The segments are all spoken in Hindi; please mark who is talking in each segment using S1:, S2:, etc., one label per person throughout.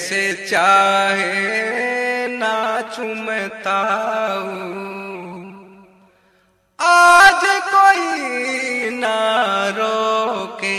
S1: जैसे चाहे नाचूं मैं ताऊ, आज कोई ना रोके।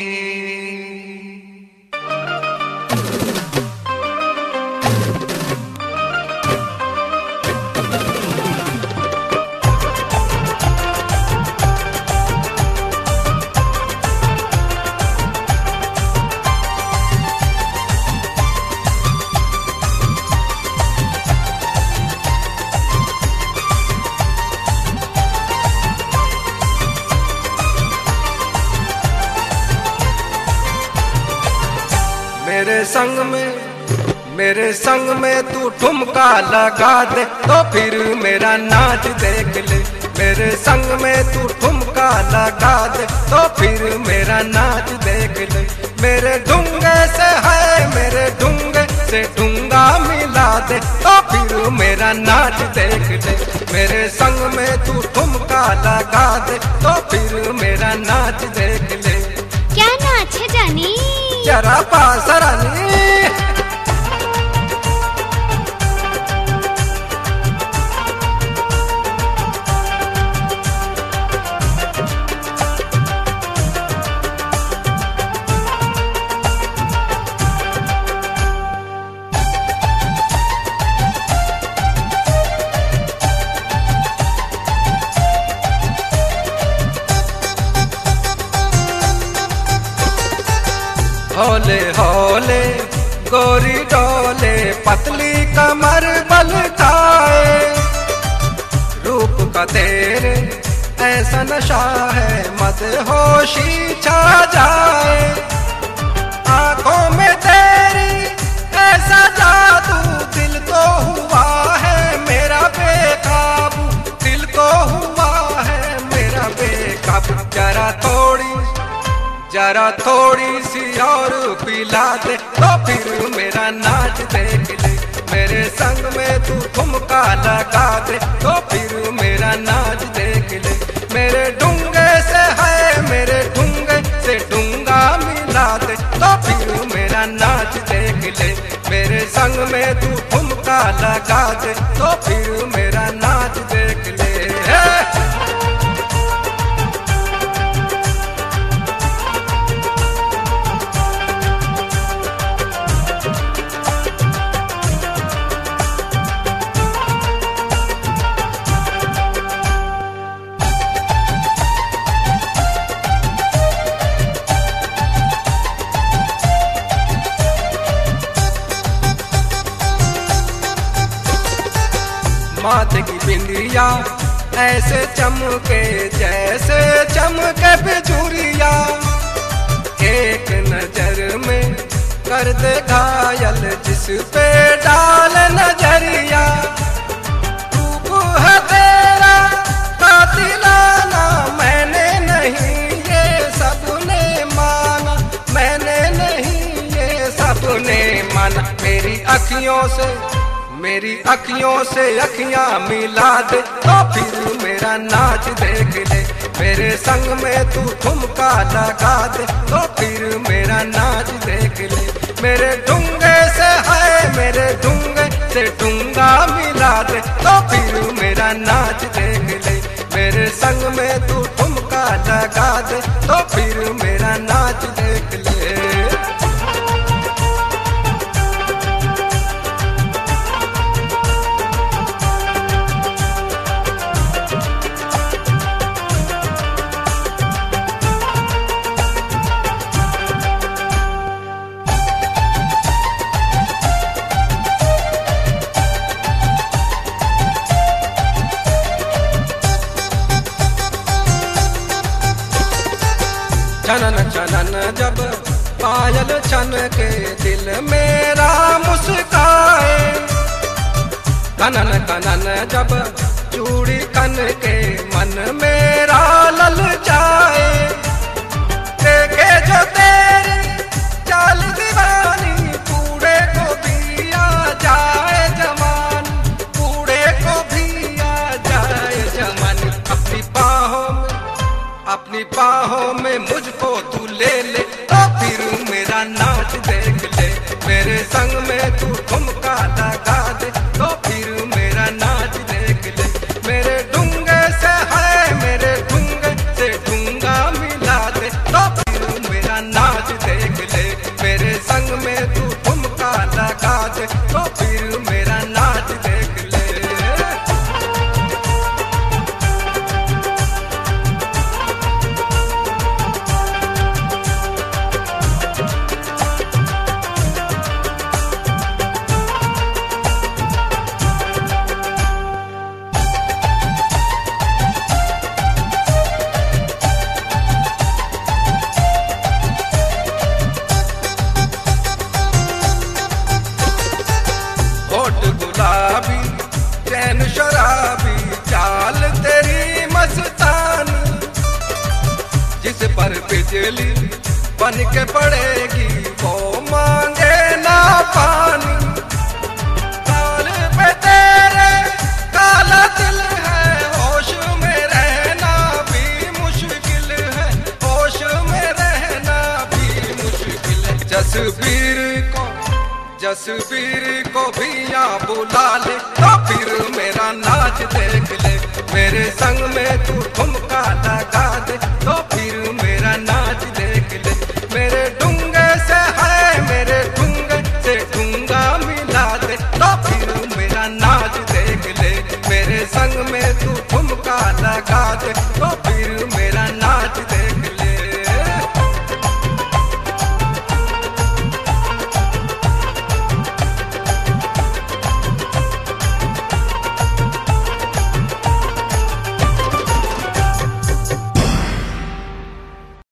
S1: मेरे संग में तू ठुमका लगा दे तो फिर मेरा नाच देख ले। मेरे संग में तू ठुमका लगा दे तो फिर मेरा नाच देख ले। मेरे ढूंगे से है मेरे ढूंगे से ढूंगा मिला दे तो फिर मेरा नाच देख ले। मेरे संग में तू ठुमका लगा दे तो फिर मेरा नाच देख ले।
S2: क्या नाच है जानी?
S1: जरा पास रानी। हौले हौले गोरी डोले पतली कमर बल खाए। रूप का तेरे ऐसा नशा है मदहोशी छा जाए। आंखों में तेरी ऐसा जादू दिल को हुआ है मेरा बेकाबू। दिल को हुआ है मेरा बेकाबू। जरा थोड़ी सी और पिला दे तो फिर मेरा नाच देख ले। मेरे संग में तू ठुमका लगा दे तो फिर मेरा नाच देख ले। मेरे ढूंगे से है मेरे ढूंगे से ढूंगा मिला दे तो फिर मेरा नाच देख ले। मेरे संग में तू ठुमका लगा दे तो फिर मेरा नाच देख ले। माथे की बिंदिया ऐसे चमके जैसे चमके बिजुरिया। एक नजर में कर दे घायल जिस पे डाल नजरिया। रूप है तेरा कातिलाना मैंने नहीं ये सबने माना। मैंने नहीं ये सबने माना। मेरी अखियों से अखियां मिला दे तो फिर मेरा नाच देख ले। मेरे संग में तू ठुमका लगा दे तो फिर मेरा नाच देख ले। मेरे ढूंगे से है मेरे ढूंगे से ढूंगा मिला दे तो फिर मेरा नाच देख ले। मेरे संग में तू ठुमका लगा दे तो फिर मेरा नाच देख ले। छनन छनन जब पायल छन के दिल मेरा मुस्काए। कनन कनन जब चूड़ी कन के मन मेरा ललचाए। देखे जो तेरी चाल दीवानी बूढ़े को भी आ जाए जवान। बूढ़े को भी आ जाए जवान। अपनी बाहों में मुझको तू ले ले तो फिर मेरा नाच देख ले। मेरे संग में पगली बन के पड़ेगी, वो मांगे ना पानी। गाल पे तेरे काला दिल है, होश में रहना भी मुश्किल है, होश में रहना भी मुश्किल है। जसबीर को भी यहाँ बुला ले, तो फिर मेरा नाच देख ले। मेरे संग में तू ठुमका लगा दे, तो